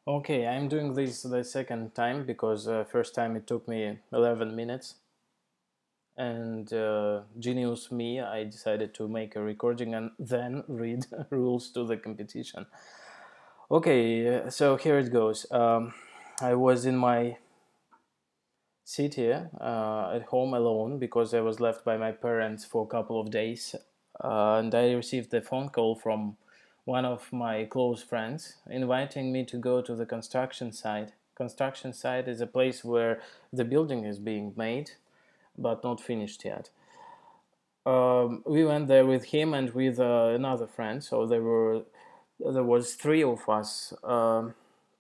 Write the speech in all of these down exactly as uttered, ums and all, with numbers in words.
Okay, I'm doing this the second time because uh, first time it took me eleven minutes, and uh, genius me, I decided to make a recording and then read rules to the competition. Okay, uh, so here it goes. Um, I was in my city uh, at home alone because I was left by my parents for a couple of days, uh, and I received a phone call from one of my close friends inviting me to go to the construction site. Construction site is a place where the building is being made but not finished yet. Um, we went there with him and with uh, another friend, so there were there was three of us. Um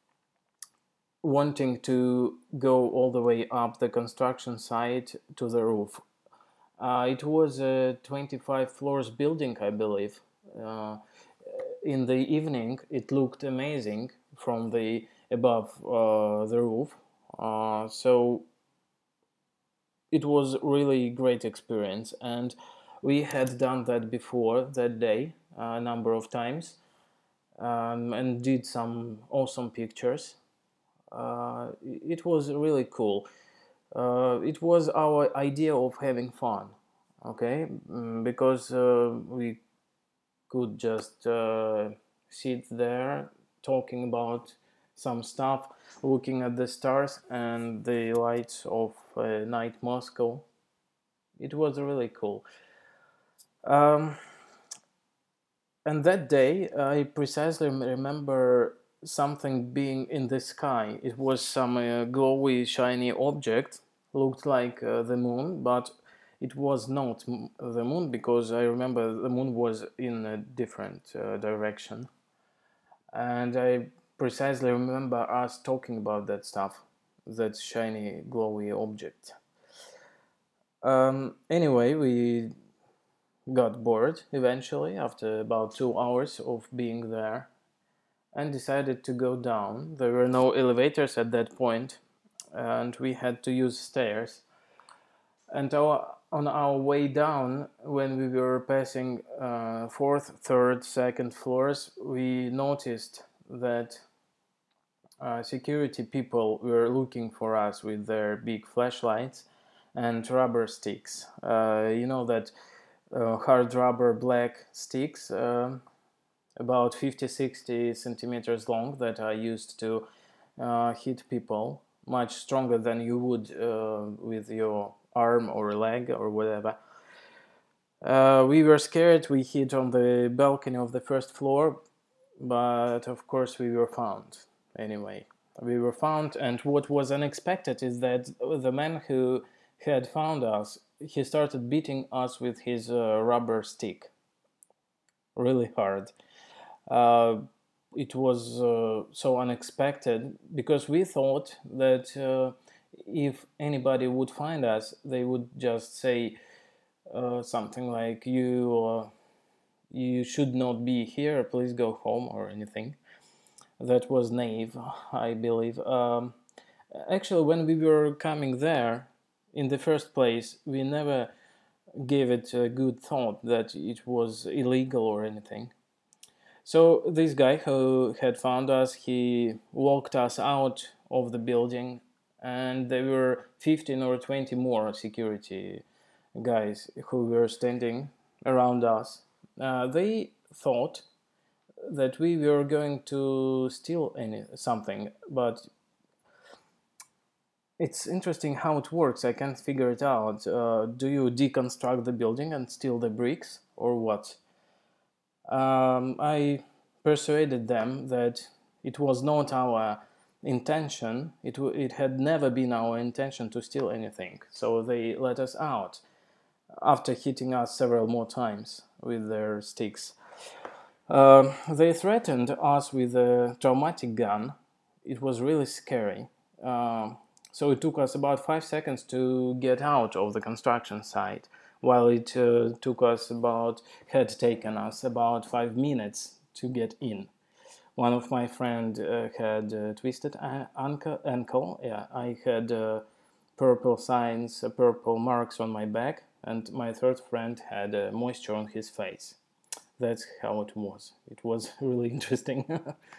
wanting to go all the way up the construction site to the roof. Uh, it was a twenty-five floors building, I believe. Uh, in the evening, it looked amazing from the above uh, the roof. Uh, so it was really great experience, and we had done that before that day a number of times, um, and did some awesome pictures. Uh, it was really cool. Uh, it was our idea of having fun, okay? Mm, because uh, we could just uh, sit there talking about some stuff, looking at the stars and the lights of uh, night Moscow. It was really cool. Um, and that day, I precisely remember something being in the sky. It was some uh, glowy, shiny object, looked like uh, the moon, but it was not m- the moon because I remember the moon was in a different uh, direction. And I precisely remember us talking about that stuff, that shiny, glowy object. Um, anyway, we got bored eventually after about two hours of being there and decided to go down. There were no elevators at that point, and we had to use stairs. And our, on our way down, when we were passing uh, fourth, third, second floors, we noticed that uh, security people were looking for us with their big flashlights and rubber sticks. Uh, you know that uh, hard rubber black sticks, um about fifty sixty centimeters long, that are used to uh, hit people much stronger than you would uh, with your arm or leg or whatever. Uh, we were scared. We hid on the balcony of the first floor, but of course we were found anyway. We were found, and what was unexpected is that the man who had found us, he started beating us with his uh, rubber stick really hard. Uh, it was uh, so unexpected because we thought that uh, if anybody would find us, they would just say uh, something like, "You, uh, you should not be here. Please go home," or anything. That was naive, I believe. Um, actually, when we were coming there, in the first place, we never gave it a good thought that it was illegal or anything. So this guy who had found us, he walked us out of the building, and there were fifteen or twenty more security guys who were standing around us. Uh, they thought that we were going to steal any something, but it's interesting how it works. I can't figure it out. Uh, do you deconstruct the building and steal the bricks, or what? Um, I persuaded them that it was not our intention, it, w- it had never been our intention to steal anything. So they let us out after hitting us several more times with their sticks. Um they threatened us with a traumatic gun. It was really scary. Um so it took us about five seconds to get out of the construction site, while it uh, took us about had taken us about five minutes to get in. One of my friend uh, had uh, twisted ankle, ankle. Yeah, I had uh, purple signs, uh, purple marks on my back, and my third friend had uh, moisture on his face. That's how it was. It was really interesting.